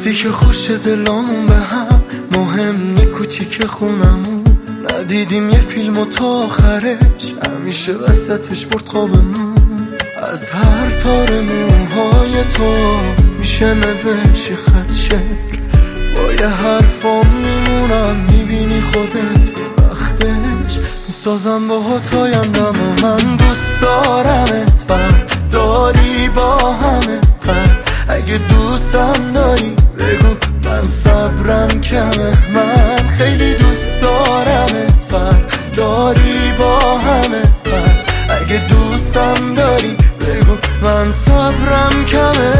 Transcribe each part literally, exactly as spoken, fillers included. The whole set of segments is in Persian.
وقتی که خوش دلامون به هم مهم یه کوچیک خونمون ندیدیم یه فیلمو تا آخرش همیشه وسطش برد خوابمون از هر تار موهای تو میشه نوشی خط شعر با یه حرفام میمونم میبینی خودت به وقتش میسازم با هاتایندم و من دوست دارمت داری با همه پس اگه دوستم داری بگو من صبرم کمه من خیلی دوست دارمت داری با همه پس اگه دوستم داری بگو من صبرم کمه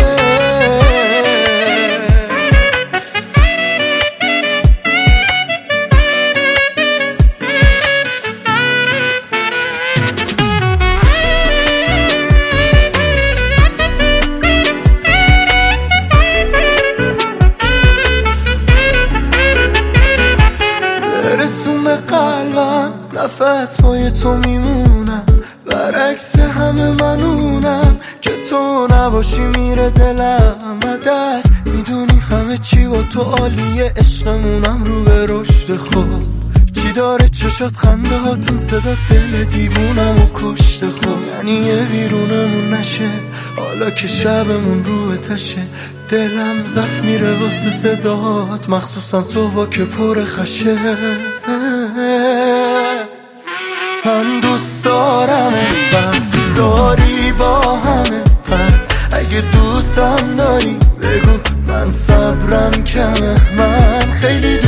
رسوم قلبم نفس پای تو میمونم برعکس همه منونم که تو نباشی میره دلم دست میدونی همه چی با تو عالیه عشقمونم رو به رشد خود چی داره چشات خنده هاتون صدا دل دیوونم و کشت خود یعنی یه بیرونمون نشه حالا که شبمون رو تشه دلم ضعف میره واسه صدات مخصوصا صبح که پر خشه من دوست دارمت داری با همه پس اگه دوستم داری بگو من صبرم کمه من خیلی